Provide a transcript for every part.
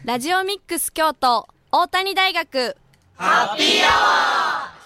ラジオミックス京都大谷大学ハッピーアワー。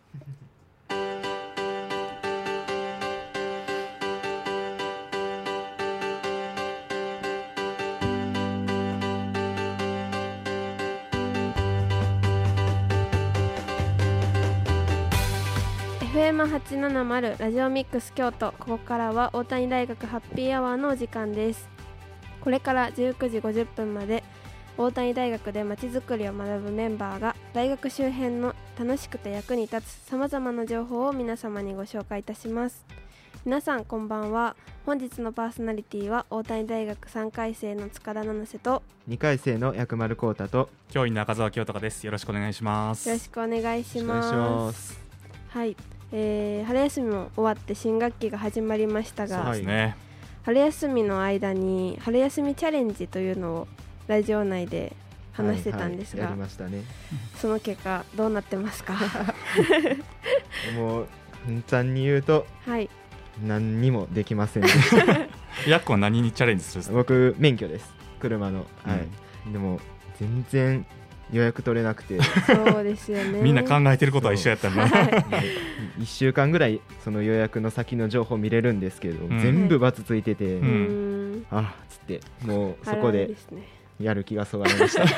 FM870 ラジオミックス京都、ここからは大谷大学ハッピーアワーのお時間です。これから19時50分まで大谷大学でまちづくりを学ぶメンバーが大学周辺の楽しくて役に立つさまざまな情報を皆様にご紹介いたします。皆さんこんばんは。本日のパーソナリティは大谷大学3回生の塚田七瀬と 2回生の薬丸光太と教員の赤澤清隆です。よろしくお願いします。 よろしくお願いします。 お願いします。 はい、春休みも終わって新学期が始まりましたが、 そうですね、 春休みの間に春休みチャレンジというのをラジオ内で話してたんですが、 やりましたね。 その結果どうなってますか？ もう簡単に言うと、 はい、 何にもできませんでしたやっこは何にチャレンジするんですか？ 僕免許です、車の、でも全然予約取れなくてそうですよねみんな考えてることは一緒やったんだ、 1週間ぐらいその予約の先の情報見れるんですけど、全部バツついてて、あっつってもうそこでやる気がそがれました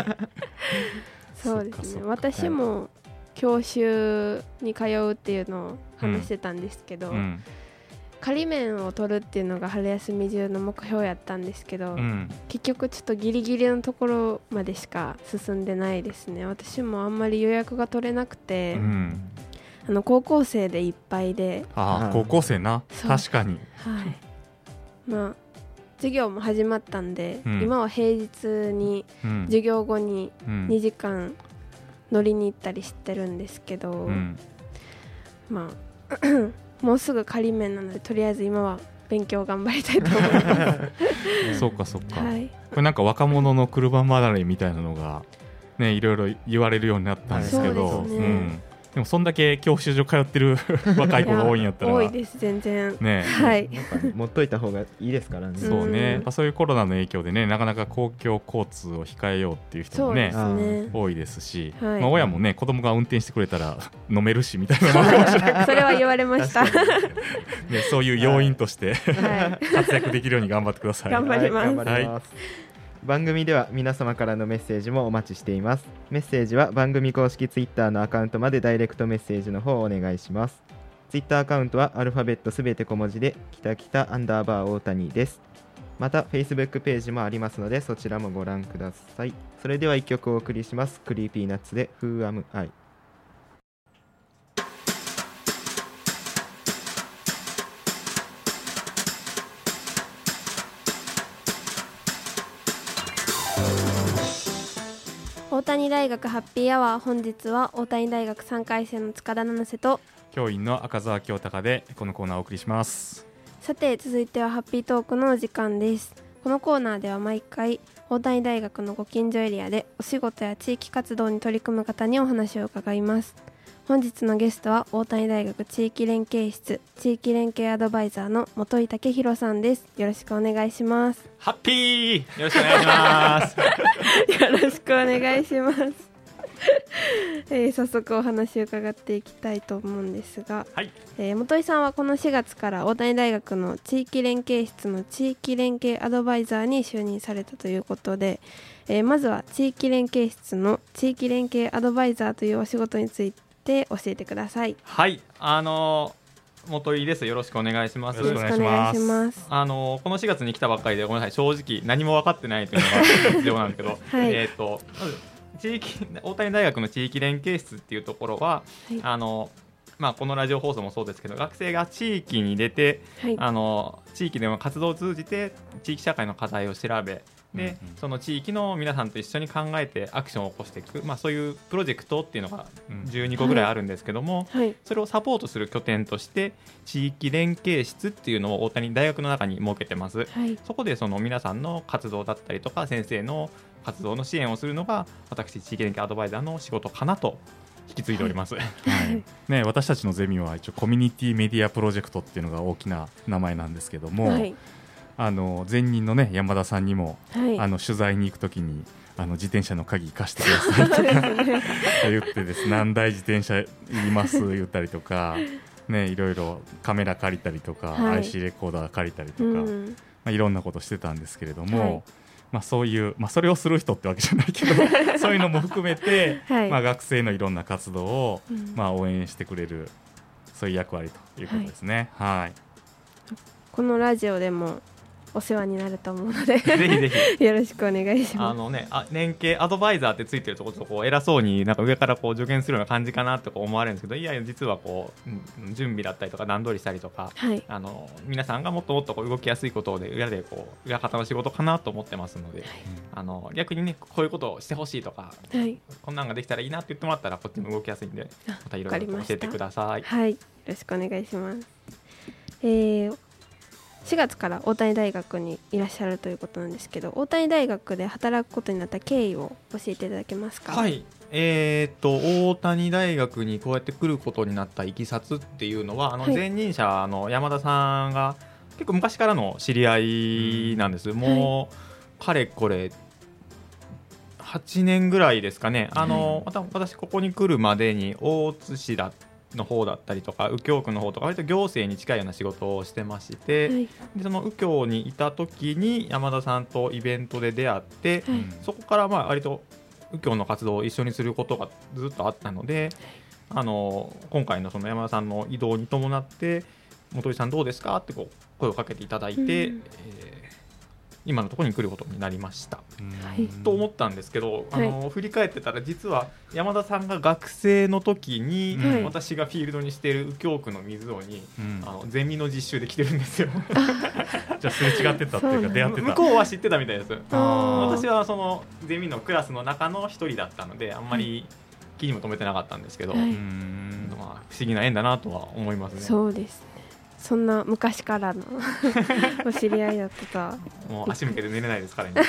そうですね、私も教習に通うっていうのを話してたんですけど、仮免を取るっていうのが春休み中の目標やったんですけど、結局ちょっとギリギリのところまでしか進んでないですね。私もあんまり予約が取れなくて、高校生でいっぱいで。 高校生な、確かに、 まあ授業も始まったんで、今は平日に授業後に2時間乗りに行ったりしてるんですけど、まあもうすぐ仮免なので、とりあえず今は勉強頑張りたいと思いますそうかそうか、これなんか若者の車離れみたいなのがね、いろいろ言われるようになったんですけど、でもそんだけ教習所通ってる若い子が多いんやったら多いです、全然ね、 持っといた方がいいですからね。 そうね、そういうコロナの影響でね、なかなか公共交通を控えようっていう人もね、多いですし、親もね、子供が運転してくれたら飲めるしみたいなのかもしれないそれは言われましたそういう要因として活躍できるように頑張ってください。 頑張ります。 番組では皆様からのメッセージもお待ちしています。メッセージは番組公式ツイッターのアカウントまでダイレクトメッセージの方をお願いします。ツイッターアカウントはアルファベットすべて小文字で北北_大谷です。また Facebook ページもありますので、そちらもご覧ください。それでは1曲お送りします。クリーピーナッツで Who Am I。 大谷大学ハッピーアワー、本日は大谷大学3回生の塚田七瀬と教員の赤澤清隆でこのコーナーをお送りします。 さて続いてはハッピートークのお時間です。このコーナーでは毎回大谷大学のご近所エリアでお仕事や地域活動に取り組む方にお話を伺います。本日のゲストは大谷大学地域連携室地域連携アドバイザーの本井武弘さんです。よろしくお願いします。 ハッピー、よろしくお願いしますよろしくお願いします早速お話を伺っていきたいと思うんですが、本井さんはこの4月から大谷大学の地域連携室の地域連携アドバイザーに就任されたということで、まずは地域連携室の地域連携アドバイザーというお仕事について教えてください。 はい、本井です。よろしくお願いします。 よろしくお願いします。 この4月に来たばっかりでごめんなさい、正直何も分かってないというのが必要なんですけど、まず大谷大学の地域連携室っていうところは、このラジオ放送もそうですけど、学生が地域に出て、地域での活動を通じて地域社会の課題を調べで、その地域の皆さんと一緒に考えてアクションを起こしていく、そういうプロジェクトっていうのが12個ぐらいあるんですけども、それをサポートする拠点として地域連携室っていうのを大谷大学の中に設けてます。そこでその皆さんの活動だったりとか先生の活動の支援をするのが私地域連携アドバイザーの仕事かなと引き継いでおります。 私たちのゼミは一応コミュニティメディアプロジェクトっていうのが大きな名前なんですけども、 前任のね山田さんにも、 はい取材に行くときに自転車の鍵貸してくださいとか言ってですね、何台自転車いります言ったりとか、ね、いろいろカメラ借りたりとか、 はい、 IC レコーダー借りたりとか、 うんいろんなことしてたんですけれども、 はいそういう、それをする人ってわけじゃないけどそういうのも含めて、 はい学生のいろんな活動を、 うん応援してくれるそういう役割ということですね。はいこのラジオでもお世話になると思うのでぜひぜひよろしくお願いします。 連携アドバイザーってついてるところとこう偉そうになんか上からこう助言するような感じかなとこう思われるんですけど、いや実はこう、準備だったりとか段取りしたりとか、 はい皆さんがもっともっとこう動きやすいことで裏でこう裏方の仕事かなと思ってますので、逆にねこういうことをしてほしいとか、 はいこんなんができたらいいなって言ってもらったらこっちも動きやすいんで、またいろいろ教えてください。 はい、よろしくお願いします。4月から大谷大学にいらっしゃるということなんですけど、大谷大学で働くことになった経緯を教えていただけますか？ はい、大谷大学にこうやって来ることになったいきさつっていうのははい前任者の山田さんが結構昔からの知り合いなんです。もうかれこれ8年ぐらいですかね。私ここに来るまでに大津市の方だったりとか右京区の方とか割と行政に近いような仕事をしてまして、 はいでその右京にいた時に山田さんとイベントで出会って、 はいそこから割と右京の活動を一緒にすることがずっとあったので、今回のその山田さんの移動に伴って本井さんどうですかってこう声をかけていただいて、 うん今のところに来ることになりましたはいと思ったんですけど、 は振り返ってたら実は山田さんが学生の時に、 はい私がフィールドにしている右京区の水尾に、 うんゼミの実習で来てるんですよ。 じゃあすれ違ってたっていうか出会ってた。 向こうは知ってたみたいです。 あー私はそのゼミのクラスの中の一人だったのであんまり気にも留めてなかったんですけど、 はい不思議な縁だなとは思いますね。 そうですね。そんな昔からのお知り合いだったとは。 もう足向けて寝れないですからね。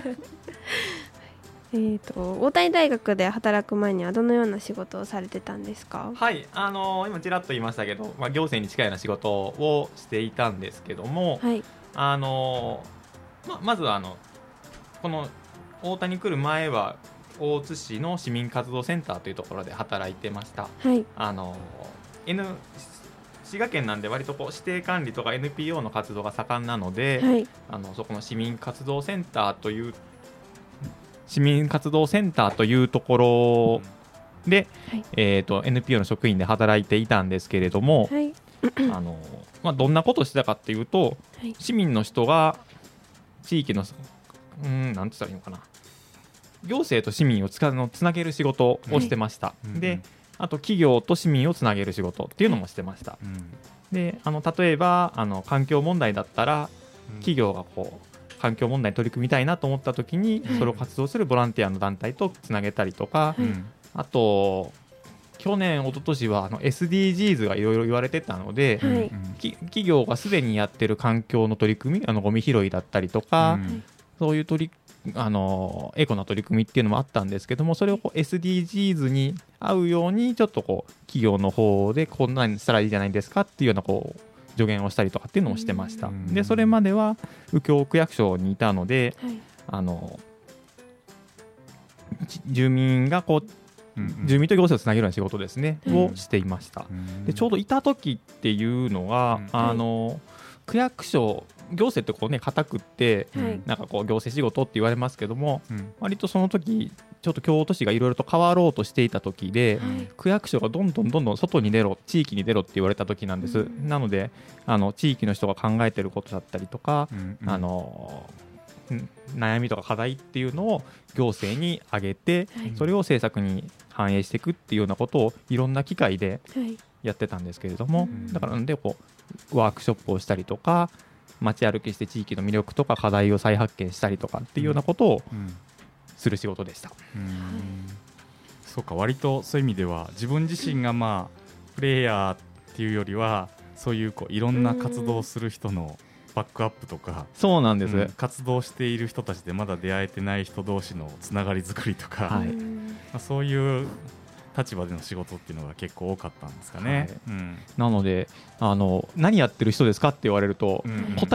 大谷大学で働く前にはどのような仕事をされてたんですか？ はい、今ちらっと言いましたけど、行政に近いような仕事をしていたんですけども、 はいまずはこの大谷に来る前は大津市の市民活動センターというところで働いてました。 はい滋賀県なんで割とこう指定管理とか NPO の活動が盛んなので、 はいそこの市民活動センターというところで、 はい NPO の職員で働いていたんですけれども、 はいどんなことをしてたかっていうと、 はい市民の人が地域のなんて言ったらいいのかな、行政と市民をつなげる仕事をしてました。 はいであと企業と市民をつなげる仕事っていうのもしてました。で例えば環境問題だったら企業がこう環境問題に取り組みたいなと思った時に、 はいそれを活動するボランティアの団体とつなげたりとか、 はいあと去年一昨年はSDGs がいろいろ言われてたので、 はい企業がすでにやってる環境の取り組みゴミ拾いだったりとか、そういうエコな取り組みっていうのもあったんですけども、それをこう SDGs に合うようにちょっとこう企業の方でこんなにしたらいいじゃないですかっていうようなこう助言をしたりとかっていうのもしてました。でそれまでは右京区役所にいたので、住民がこう住民と行政をつなげるような仕事ですね、をしていました。でちょうどいた時っていうのが、区役所行政ってこうね固くってはいなんかこう行政仕事って言われますけども、割とその時ちょっと京都市がいろいろと変わろうとしていた時で、 はい区役所がどんどん外に出ろ、地域に出ろって言われた時なんです。なので地域の人が考えてることだったりとか、悩みとか課題っていうのを行政に挙げて、それを政策に反映していくっていうようなことをいろんな機会ではいやってたんですけれども、 うんだからなんでこうワークショップをしたりとか街歩きして地域の魅力とか課題を再発見したりとかっていうようなことをする仕事でした。 そうか、割とそういう意味では自分自身がプレイヤーっていうよりはそういういろんな活動をする人のバックアップとか、 そうなんです、 活動している人たちでまだ出会えてない人同士のつながり作りとか、 はいそういう立場での仕事っていうのが結構多かったんですかね。 なので何やってる人ですかって言われると、答えに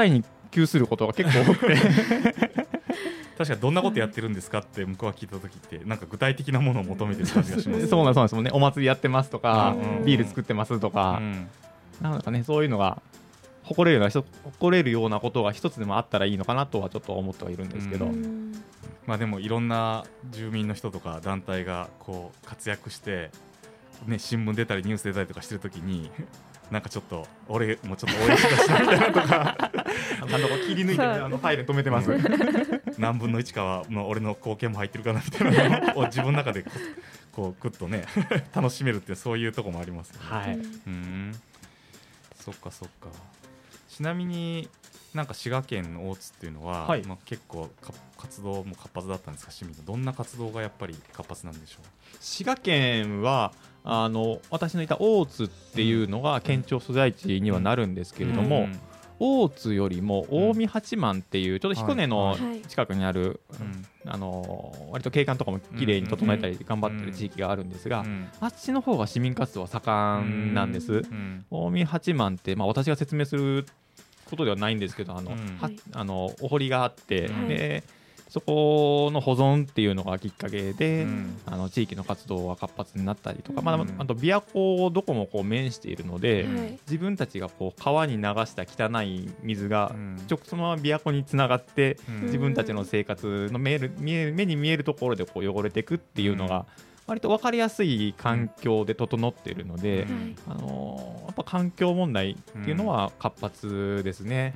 及することが結構多くて確かにどんなことやってるんですかって向こうが聞いた時ってなんか具体的なものを求めてる感じがしますそうなんですもんね。お祭りやってますとか、ビール作ってますとか、なんかねそういうのが誇れるようなことが一つでもあったらいいのかなとはちょっと思ってはいるんですけど、 まあでもいろんな住民の人とか団体がこう活躍してね、新聞出たりニュース出たりとかしてる時になんかちょっと俺もちょっと応援したしなみたいなとか切り抜いて、ファイル止めてます何分の1かはの俺の貢献も入ってるかなみたいなのを自分の中でこうグッとね楽しめるってそういうとこもありますよね。 はい、 そっかそっか。ちなみになんか滋賀県の大津っていうのは、まあ、結構活動も活発だったんですか？市民のどんな活動がやっぱり活発なんでしょう？ 滋賀県は私のいた大津っていうのが県庁所在地にはなるんですけれども、大津よりも近江八幡っていうちょっと彦根の近くにある、割と景観とかもきれいに整えたり頑張ってる地域があるんですが、あっちの方が市民活動は盛んなんです。近江八幡って、まあ、私が説明することではないんですけどお堀があって、でそこの保存っていうのがきっかけで、地域の活動が活発になったりとか、あと琵琶湖をどこもこう面しているので、自分たちがこう川に流した汚い水がそのまま琵琶湖につながって、自分たちの生活の目に見えるところでこう汚れていくっていうのが割と分かりやすい環境で整っているので、やっぱ環境問題っていうのは活発ですね。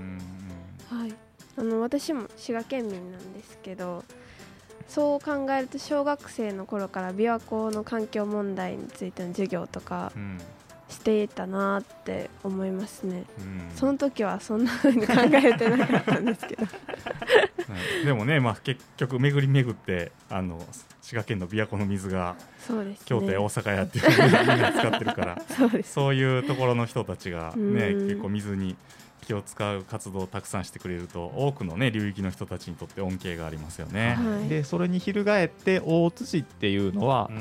私も滋賀県民なんですけど、そう考えると小学生の頃から琵琶湖の環境問題についての授業とかしていたなって思いますね。その時はそんな風に考えてなかったんですけどでもね、まあ、結局巡り巡って滋賀県の琵琶湖の水が京都や大阪やっていうのをみんな使ってるからそういうところの人たちが、ね、結構水に気を使う活動をたくさんしてくれると多くの、ね、流域の人たちにとって恩恵がありますよね。 でそれに翻って大津市っていうのは、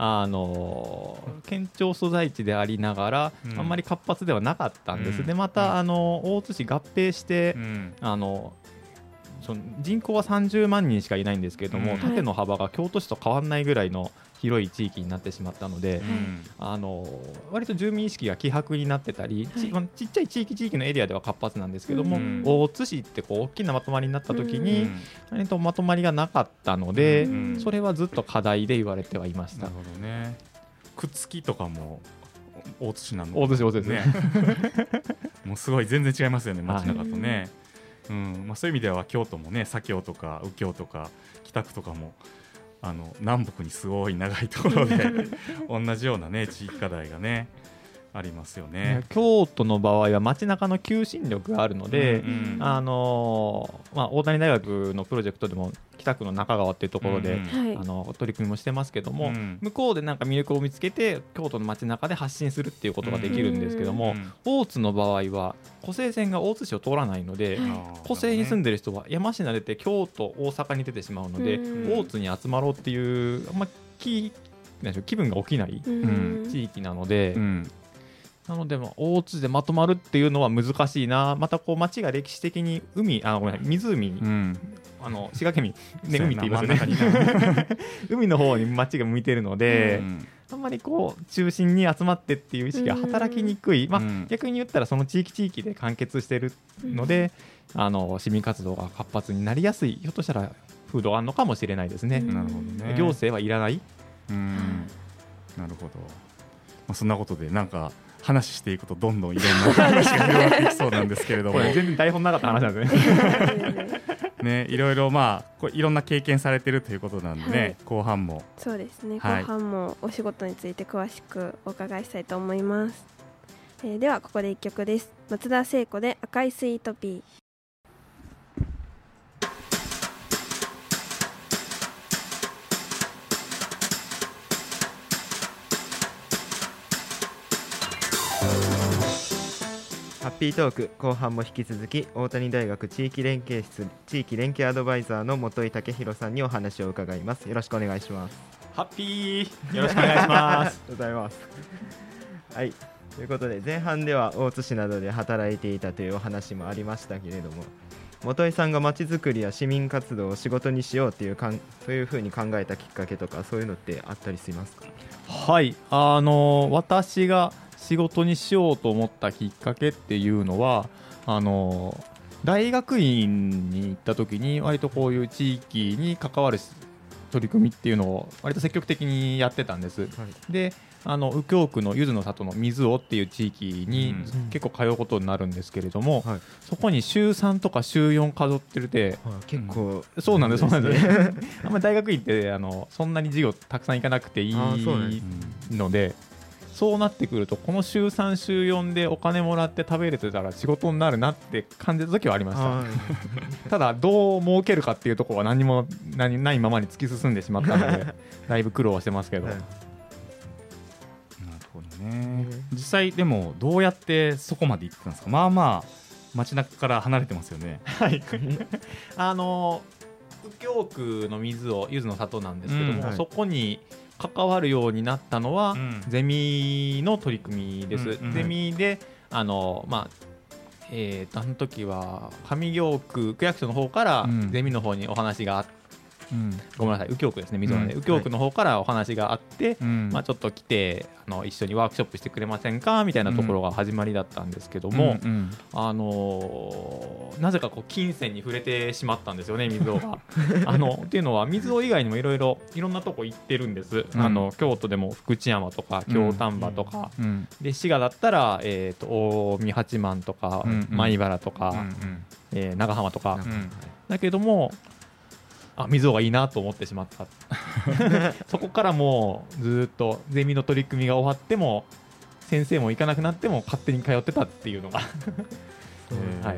県庁所在地でありながら、あんまり活発ではなかったんです。でまた大津市合併して、その人口は30万人しかいないんですけれども、縦の幅が京都市と変わらないぐらいの広い地域になってしまったので、割と住民意識が希薄になってたり、ちっちゃい地域のエリアでは活発なんですけども、大津市ってこう大きなまとまりになった時に、まとまりがなかったので、それはずっと課題で言われてはいました。 なるほどね。くっつきとかも大津市なの？ 大津ですねもうすごい全然違いますよね、街中とね。まあ、そういう意味では京都もね、左京とか右京とか北区とかも南北にすごい長いところで同じような、ね、地域課題がねありますよね。 京都の場合は街中の求心力があるので、大谷大学のプロジェクトでも北区の中川っていうところで、取り組みもしてますけども、向こうでなんか魅力を見つけて京都の街中で発信するっていうことができるんですけども、大津の場合は湖西線が大津市を通らないので、湖西に住んでる人は山科出て京都大阪に出てしまうので、大津に集まろうっていう気分が起きない地域なので、なので大津でまとまるっていうのは難しいな。またこう町が歴史的に湖に、滋賀県に、ね、海って言いますね海の方に町が向いてるので、あんまりこう中心に集まってっていう意識が働きにくい、逆に言ったらその地域で完結してるので、市民活動が活発になりやすい、ひょっとしたら風土があるのかもしれないですね。 なるほどね。 行政はいらない。 なるほど。そんなことでなんか話していくとどんどんいろんな話が広がっていきそうなんですけれども、 これ全然台本なかった話なんですね。いろいろいろんな経験されてるということなんでね、後半もそうですね、後半もお仕事について詳しくお伺いしたいと思います。ではここで1曲です。松田聖子で赤いスイートピー。 ハッピートーク後半も引き続き大谷大学地域連携室地域連携アドバイザーの本井武弘さんにお話を伺います。よろしくお願いします。 ハッピーよろしくお願いしますありがとうございます。はい、 ということで前半では大津市などで働いていたというお話もありましたけれども、元井さんがまちづくりや市民活動を仕事にしようというそういうふうに考えたきっかけとかそういうのってあったりしますか？ はい、私が仕事にしようと思ったきっかけっていうのは大学院に行った時に割とこういう地域に関わる取り組みっていうのを割と積極的にやってたんです、はい、で右京区の柚子の里の水尾っていう地域に結構通うことになるんですけれども、はい、そこに週3とか週4通ってるで、 結構、 そうなんですそうなんですあんまり大学院ってそんなに授業たくさん行かなくていいので、そうなってくるとこの週3週4でお金もらって食べれてたら仕事になるなって感じた時はありましたただどう儲けるかっていうところは何もないままに突き進んでしまったのでだいぶ苦労はしてますけど、はい、 実際でもどうやってそこまで行ってたんですか？まあまあ街中から離れてますよね。はい右京区の水を柚子の里なんですけども、はい、そこに関わるようになったのは、ゼミの取り組みです、ゼミであの時は上京区区役所の方からゼミの方にお話があって、ごめんなさい右京区ですね、水尾で、右京区の方からお話があって、ちょっと来て一緒にワークショップしてくれませんかみたいなところが始まりだったんですけども、なぜかこう金銭に触れてしまったんですよね、水尾がっていうのは水尾以外にもいろんなとこ行ってるんです、京都でも福知山とか京丹波とか、で滋賀だったら、近江八幡とか、米原とか、長浜とか、だけども水尾がいいなと思ってしまったそこからもうずっとゼミの取り組みが終わっても先生も行かなくなっても勝手に通ってたっていうのがはい、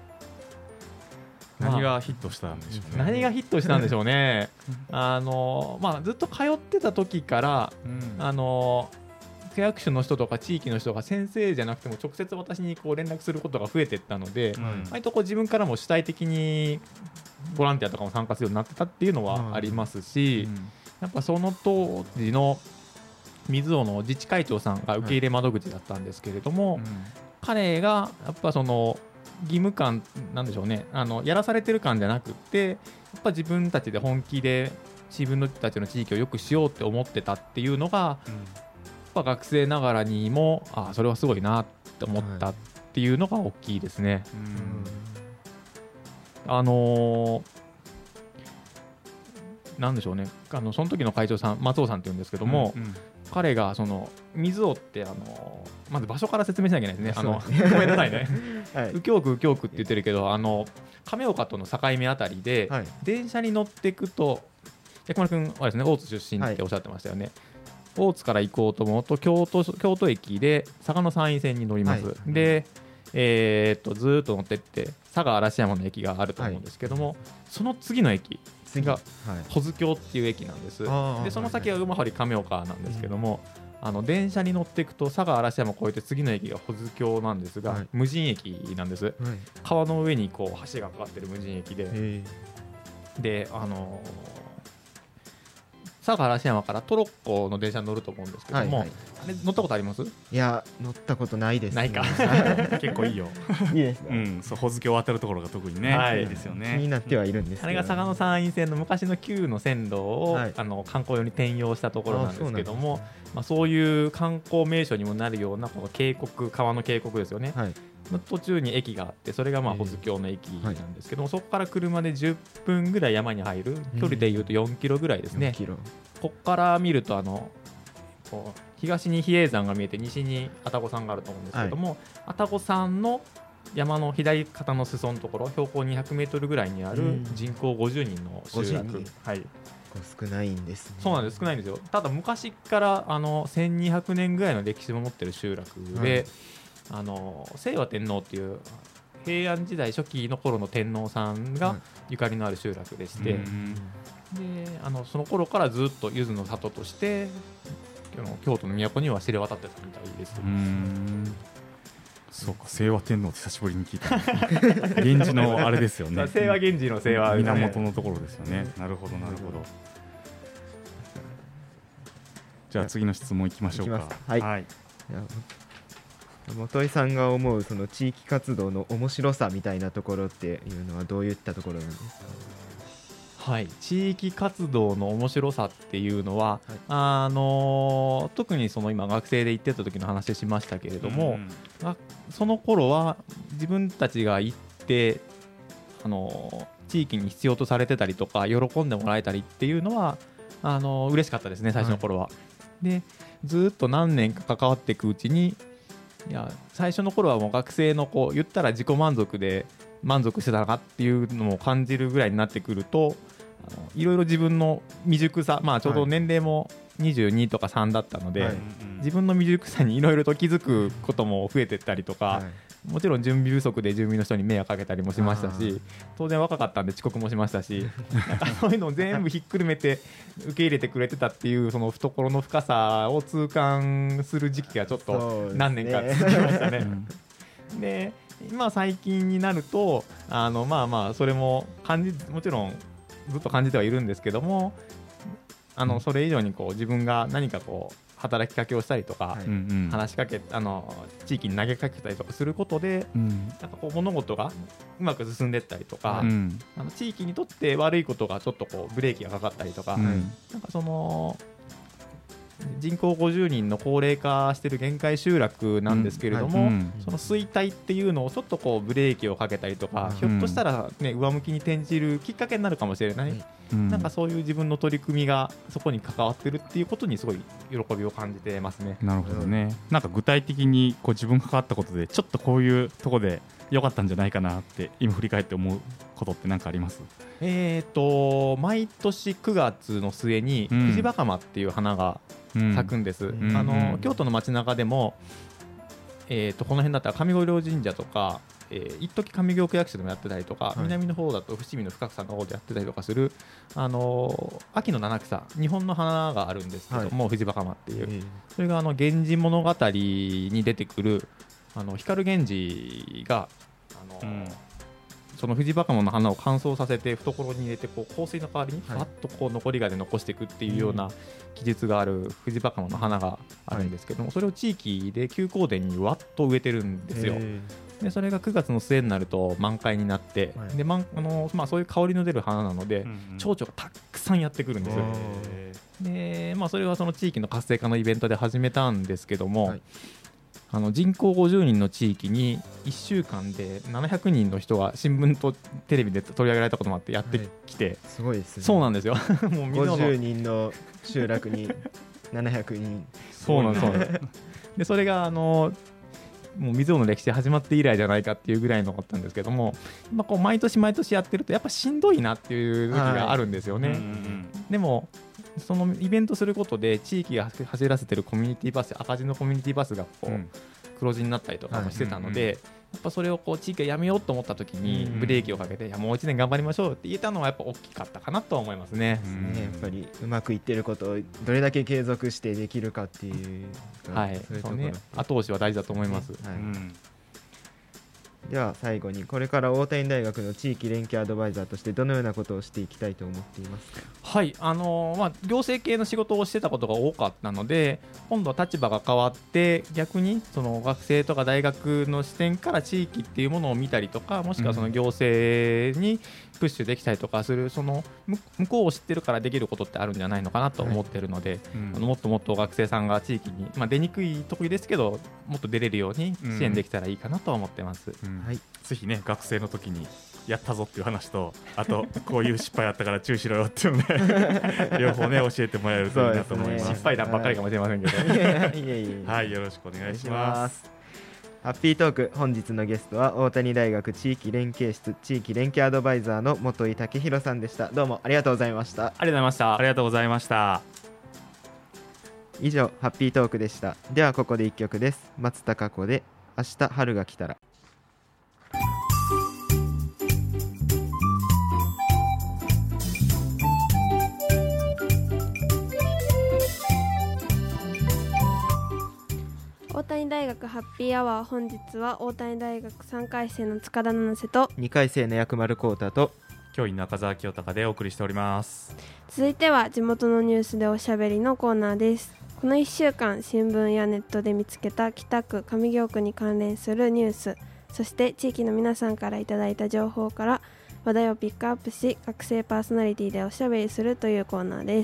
何がヒットしたんでしょうね。 何がヒットしたんでしょうねずっと通ってた時から、区役所の人とか地域の人が先生じゃなくても直接私にこう連絡することが増えていったので、割とこう自分からも主体的にボランティアとかも参加するようになってたっていうのはありますし、やっぱその当時の水尾の自治会長さんが受け入れ窓口だったんですけれども、彼がやっぱその義務感なんでしょうね、やらされてる感じゃなくってやっぱ自分たちで本気で自分たちの地域を良くしようって思ってたっていうのが、やっぱ学生ながらにもそれはすごいなって思ったっていうのが大きいですね。なんでしょうね、その時の会長さん松尾さんっていうんですけども、彼がその水尾ってまず場所から説明しなきゃいけないですね。ごめんなさいね、右京区って言ってるけど亀岡との境目あたりで、電車に乗っていくと薬丸君はですね大津出身っておっしゃってましたよね、大津から行こうと思うと京都駅で佐賀の山陰線に乗ります、でずーっと乗ってって佐賀嵐山の駅があると思うんですけども、その次の駅が保津峡っていう駅なんです、でその先は馬堀亀岡なんですけども、電車に乗っていくと佐賀嵐山を越えて次の駅が保津峡なんですが、無人駅なんです、川の上にこう橋がかかってる無人駅で、で佐賀嵐山からトロッコの電車に乗ると思うんですけども、あれ乗ったことあります？ いや乗ったことないです、 ないか結構いいよいいですね、 そう保津峡を渡るところが特にね、いいですよね。 気になってはいるんですけど、 あれが佐賀の山陰線の昔の旧の線路を、観光用に転用したところなんですけども、そういう観光名所にもなるようなこの渓谷、川の渓谷ですよね、の途中に駅があって、それが保津峡の駅なんですけども、そこから車で10分ぐらい山に入る距離でいうと4キロぐらいですね。ここから見るとこう東に比叡山が見えて西に愛宕山があると思うんですけども、愛宕山の山の左肩の裾のところ、標高200メートルぐらいにある人口50人の集落、 少ないんですね。 そうなんです、少ないんですよ。ただ昔から1200年ぐらいの歴史を持っている集落で、清和天皇っていう平安時代初期の頃の天皇さんがゆかりのある集落でして、でその頃からずっと柚子の里として京都の都には知れ渡ってたみたいです。 そうか、清和天皇って久しぶりに聞いた源氏のあれですよね清和源氏の清和、 源のところですよね。なるほどなるほど。じゃあ次の質問いきましょうか。 元井さんが思うその地域活動の面白さみたいなところっていうのはどういったところなんですか？ はい、地域活動の面白さっていうのは、特にその今学生で行ってた時の話しましたけれども、その頃は自分たちが行って地域に必要とされてたりとか喜んでもらえたりっていうのは嬉しかったですね、最初の頃は。でずっと何年か関わっていくうちに、いや最初の頃はもう学生の言ったら自己満足で満足してたなっていうのを感じるぐらいになってくると、いろいろ自分の未熟さ、ちょうど年齢も22とか3だったので、自分の未熟さにいろいろと気づくことも増えてったりとか、もちろん準備不足で住民の人に迷惑かけたりもしましたし、当然若かったんで遅刻もしましたしなんかそういうのを全部ひっくるめて受け入れてくれてたっていうその懐の深さを痛感する時期がちょっと何年か続きましたね。で今最近になるとそれももちろんずっと感じてはいるんですけども、それ以上に自分が何か働きかけをしたりとか、話しかけ地域に投げかけたりとかすることで、なんか物事がうまく進んでいったりとか、地域にとって悪いことがちょっとブレーキがかかったりとか、なんかその人口50人の高齢化している限界集落なんですけれども、その衰退っていうのをちょっとブレーキをかけたりとか、ひょっとしたら、上向きに転じるきっかけになるかもしれない、なんかそういう自分の取り組みがそこに関わってるっていうことにすごい喜びを感じてますね。 なるほどね。なんか具体的に自分が関わったことでちょっとこういうところで良かったんじゃないかなって今振り返って思うことって何かあります？ 毎年9月の末にフジバカマっていう花が咲くんです。京都の街中でも、この辺だったら上五稜神社とか、一時上京区役所でもやってたりとか、南の方だと伏見の深草の方でやってたりとかする、秋の七草、日本の花があるんですけども、フジバカマっていう、それが源氏物語に出てくる光源氏がそのフジバカマの花を乾燥させて懐に入れて香水の代わりにふわっと残り香で残していくっていうような技術があるフジバカマの花があるんですけども、それを地域で休耕田にわっと植えてるんですよ。でそれが9月の末になると満開になって、でそういう香りの出る花なので、蝶々がたくさんやってくるんですよ。でそれはその地域の活性化のイベントで始めたんですけども、人口50人の地域に1週間で700人の人が新聞とテレビで取り上げられたこともあってやってきて、 すごいですね。 そうなんですよ。もう 50人の集落に700人そうなんですでそれがもう水尾の歴史始まって以来じゃないかっていうぐらいのだったんですけども、毎年毎年やってるとやっぱしんどいなっていう時があるんですよね。でもそのイベントすることで地域が走らせてるコミュニティバス、赤字のコミュニティバスが黒字になったりとかもしてたので、やっぱそれを地域がやめようと思った時にブレーキをかけて、いやもう1年頑張りましょうって言えたのはやっぱ大きかったかなと思いますね。 やっぱりうまくいってることをどれだけ継続してできるかっていう、 そうね、後押しは大事だと思います。 では最後に、これから大谷大学の地域連携アドバイザーとしてどのようなことをしていきたいと思っていますか？ はい、行政系の仕事をしてたことが多かったので、今度は立場が変わって逆にその学生とか大学の視点から地域っていうものを見たりとか、もしくはその行政にプッシュできたりとかする、その向こうを知ってるからできることってあるんじゃないのかなと思ってるので、もっともっと学生さんが地域に、出にくい得意ですけどもっと出れるように支援できたらいいかなと思ってます。 ぜひね、学生の時にやったぞっていう話と、あとこういう失敗あったから注意しろよっていうのね両方ね教えてもらえるといいなと思います。 失敗談ばっかりかもしれませんけどはい、よろしくお願いします。 ハッピートーク、本日のゲストは大谷大学地域連携室地域連携アドバイザーの本井武弘さんでした。どうもありがとうございました。 ありがとうございました。 ありがとうございました。 以上ハッピートークでした。ではここで1曲です。松たか子で明日春が来たら。 大谷大学ハッピーアワー、本日は大谷大学3回生の塚田七瀬と 2回生の薬丸浩太と教員中澤清隆でお送りしております。 続いては地元のニュースでおしゃべりのコーナーです。 この1週間新聞やネットで見つけた北区上京区に関連するニュース、そして地域の皆さんからいただいた情報から話題をピックアップし、学生パーソナリティでおしゃべりするというコーナーです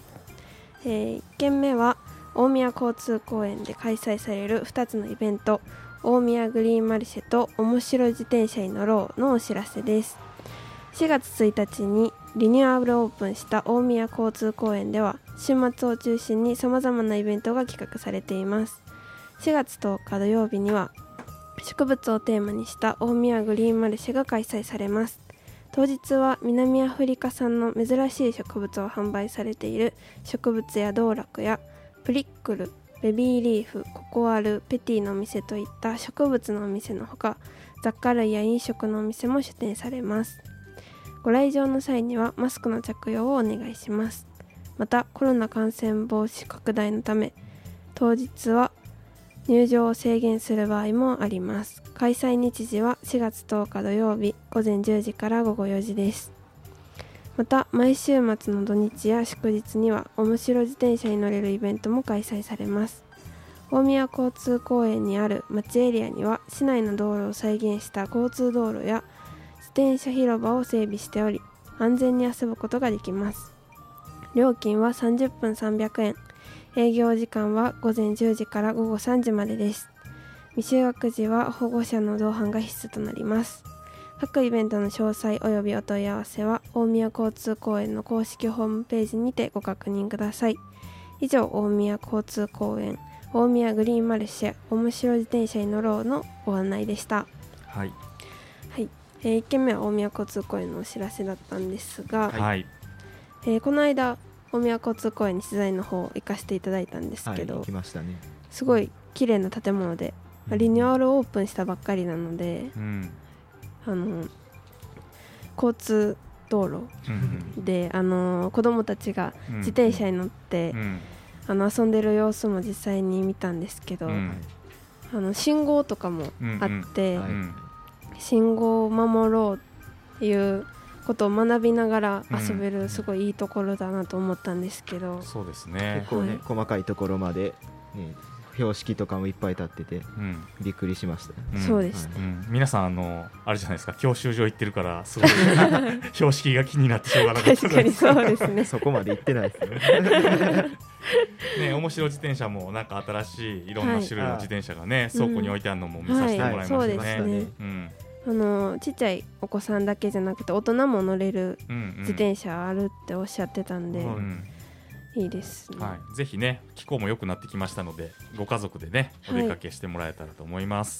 。1件目は大宮交通公園で開催される2つのイベント、大宮グリーンマルシェと面白自転車に乗ろうのお知らせです。4月1日にリニューアルオープンした大宮交通公園では週末を中心にさまざまなイベントが企画されています。4月10日土曜日には植物をテーマにした大宮グリーンマルシェが開催されます。当日は南アフリカ産の珍しい植物を販売されている植物や道楽やプリックル、ベビーリーフ、ココアル、ペティのお店といった植物のお店のほか、雑貨類や飲食のお店も出店されます。ご来場の際にはマスクの着用をお願いします。またコロナ感染防止拡大のため当日は入場を制限する場合もあります。開催日時は4月10日土曜日午前10時から午後4時です。また毎週末の土日や祝日には面白自転車に乗れるイベントも開催されます。大宮交通公園にある町エリアには市内の道路を再現した交通道路や自転車広場を整備しており、安全に遊ぶことができます。料金は30分300円、営業時間は午前10時から午後3時までです。未就学児は保護者の同伴が必須となります。各イベントの詳細およびお問い合わせは大宮交通公園の公式ホームページにてご確認ください。以上、大宮交通公園大宮グリーンマルシェ面白自転車に乗ろうのご案内でした。 はい、 はい。1件目は大宮交通公園のお知らせだったんですが、 はい、 この間大宮交通公園に取材の方を行かせていただいたんですけど、 行きましたね。 すごい綺麗な建物で、リニューアルオープンしたばっかりなので、交通道路で、子どもたちが自転車に乗って、遊んでる様子も実際に見たんですけど、信号とかもあって、信号を守ろうっていうことを学びながら遊べるすごいいいところだなと思ったんですけど、 そうですね、 結構ね、細かいところまで、ね、標識とかもいっぱい立ってて、びっくりしました。 そうですね、 皆さんあれじゃないですか、教習所行ってるからすごい標識が気になってしょうがなかった。 確かにそうですねそこまで行ってないですよね。面白自転車もなんか新しいいろんな種類の自転車がね、倉庫に置いてあるのも見させてもらいましたね。 そうですね、ちっちゃいお子さんだけじゃなくて大人も乗れる自転車あるっておっしゃってたんで、いいですね。 ぜひね、気候も良くなってきましたので、ご家族でねお出かけしてもらえたらと思います。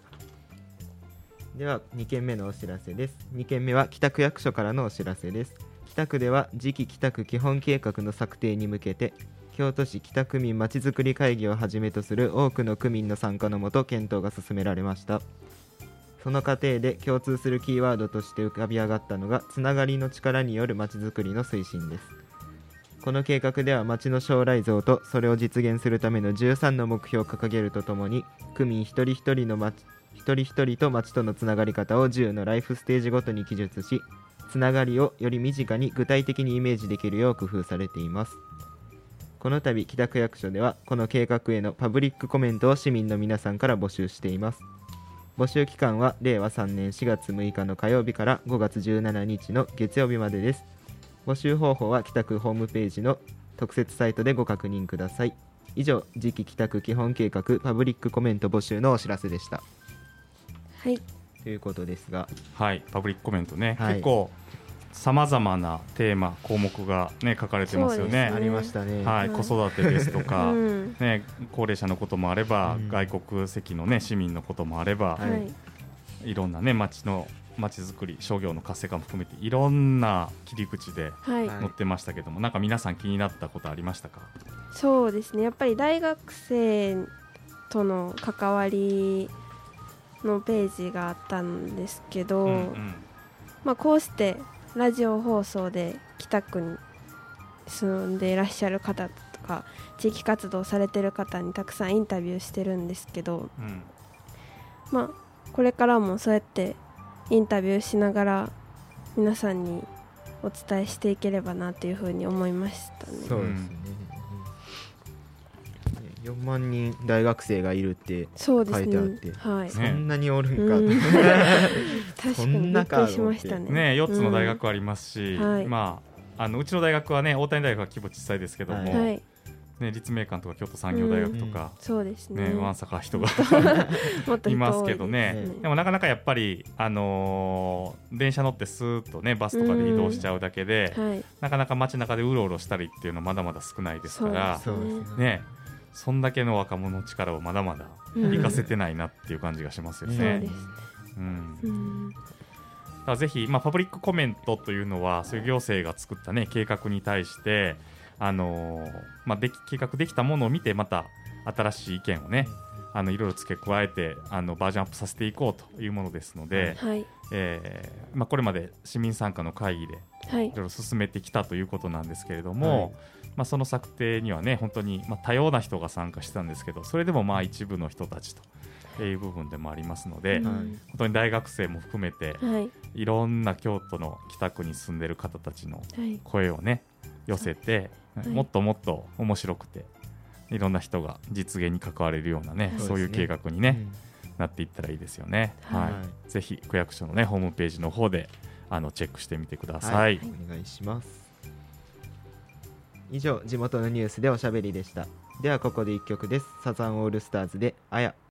では2件目のお知らせです。2件目は北区役所からのお知らせです。北区では次期北区基本計画の策定に向けて、京都市北区民まちづくり会議をはじめとする多くの区民の参加のもと検討が進められました。その過程で共通するキーワードとして浮かび上がったのが、つながりの力によるまちづくりの推進です。この計画では町の将来像とそれを実現するための13の目標を掲げるとともに、区民一人一人と町とのつながり方を10のライフステージごとに記述し、つながりをより身近に具体的にイメージできるよう工夫されています。この度北区役所ではこの計画へのパブリックコメントを市民の皆さんから募集しています。募集期間は令和3年4月6日の火曜日から5月17日の月曜日までです。募集方法は北区ホームページの特設サイトでご確認ください。以上、次期北区基本計画パブリックコメント募集のお知らせでした。 はい、 ということですが、 はい、パブリックコメントね、結構さまざまなテーマ項目が、ね、書かれてますよね。 ありましたね、 子育てですとか、高齢者のこともあれば、外国籍の、市民のこともあれば、いろんな、町づくり、商業の活性化も含めていろんな切り口で載ってましたけども、なんか皆さん気になったことありましたか？ そうですね、やっぱり大学生との関わりのページがあったんですけど、こうしてラジオ放送で北区に住んでいらっしゃる方とか地域活動されてる方にたくさんインタビューしてるんですけど、これからもそうやってインタビューしながら皆さんにお伝えしていければなというふうに思いましたね。 そうですね、 4万人大学生がいるって書いてあって、 はい、 そんなにおるんか、 確かにびっくりしましたね。 4つの大学ありますし、まあ、うちの大学はね大谷大学は規模小さいですけども、ね、立命館とか京都産業大学とか、 そうですね、 わんさか人がいますけどね、でもなかなかやっぱり、電車乗ってスーッとねバスとかで移動しちゃうだけで、なかなか街中でうろうろしたりっていうのはまだまだ少ないですから、ね、そんだけの若者の力をまだまだ活かせてないなっていう感じがしますよね。 そうですね。 だからぜひ、パブリックコメントというのはそういう行政が作った、ね、計画に対して、計画できたものを見てまた新しい意見をねいろいろ付け加えてバージョンアップさせていこうというものですので、これまで市民参加の会議でいろいろ進めてきたということなんですけれども、その策定にはね本当に、多様な人が参加してたんですけど、それでも一部の人たちという部分でもありますので、本当に大学生も含めて、いろんな京都の北区に住んでる方たちの声をね寄せて、もっともっと面白くていろんな人が実現に関われるようなね、そういう計画に、ねなっていったらいいですよね。ぜひ区役所の、ね、ホームページの方でチェックしてみてください。 お願いします。以上地元のニュースでおしゃべりでした。ではここで1曲です。サザンオールスターズであや。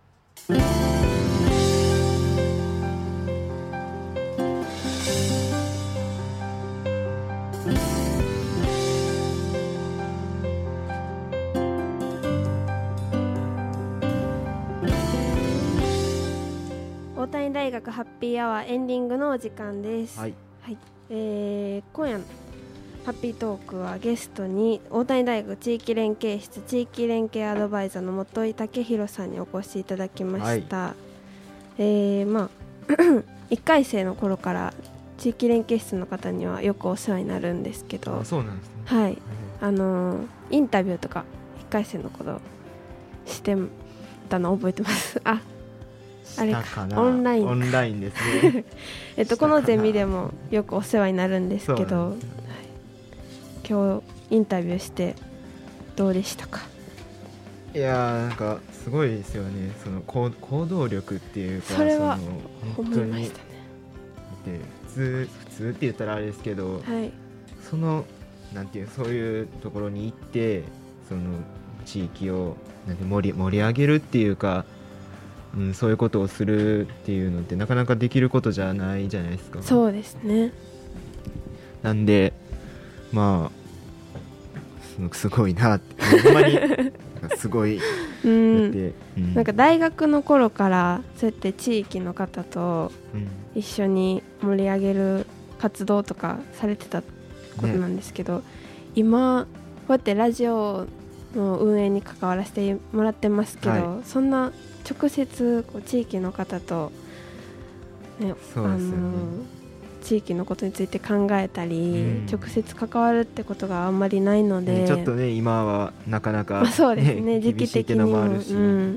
大谷大学ハッピーアワーエンディングのお時間です。今夜のハッピートークはゲストに大谷大学地域連携室地域連携アドバイザーの本井武弘さんにお越しいただきました。1回生の頃から地域連携室の方にはよくお世話になるんですけど、 そうなんですね。 インタビューとか1回生の頃してたの覚えてます。あれかオンラインですね。 このゼミでもよくお世話になるんですけど、今日インタビューしてどうでしたか？ いやなんかすごいですよね。その行動力っていうか、 それは本当に普通って言ったらあれですけど、そのなんていうそういうところに行ってその地域を盛り上げるっていうか、そういうことをするっていうのってなかなかできることじゃないじゃないですか。 そうですね。 なんですごいなってほんまにすごいなんか大学の頃からそうやって地域の方と一緒に盛り上げる活動とかされてたことなんですけど、今こうやってラジオの運営に関わらせてもらってますけど、そんな直接地域の方と、地域のことについて考えたり、直接関わるってことがあんまりないので、 ちょっとね今はなかなか、 そうですね、時期的にもあるし、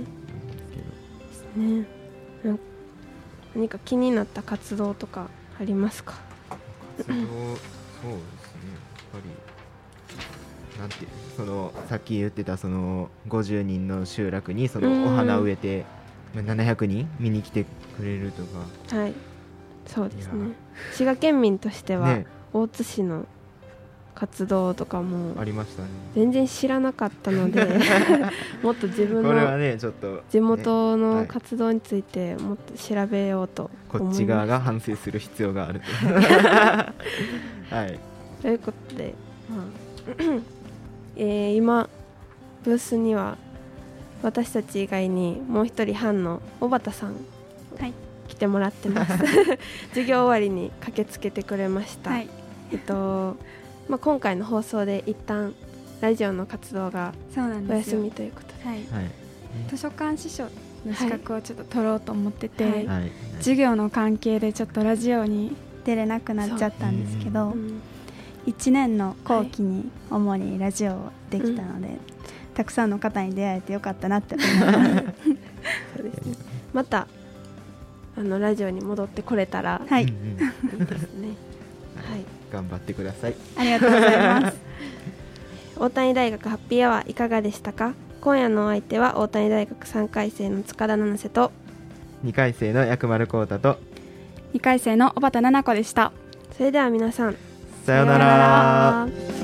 何か気になった活動とかありますか？ そうですね、やっぱりなんてさっき言ってたその50人の集落にそのお花植えて、700人見に来てくれるとか、 そうですね。滋賀県民としては、大津市の活動とかもありましたね。 全然知らなかったのでもっと自分の地元の活動についてもっと調べようと思います。 こっち側が反省する必要があるということで、今ブースには私たち以外にもう一人班の小畑さん、来てもらってます授業終わりに駆けつけてくれました。今回の放送で一旦ラジオの活動がお休みということで、 図書館司書の資格をちょっと取ろうと思ってて、授業の関係でちょっとラジオに出れなくなっちゃったんですけど、1年の後期に主にラジオできたので、たくさんの方に出会えてよかったなって思いますそうですね。またラジオに戻ってこれたらいいですね。 頑張ってください。 ありがとうございます大谷大学ハッピーアワーいかがでしたか？ 今夜のお相手は大谷大学3回生の塚田七瀬と 2回生の薬丸浩太と 2回生の小畑奈々子でした。 それでは皆さんさようなら。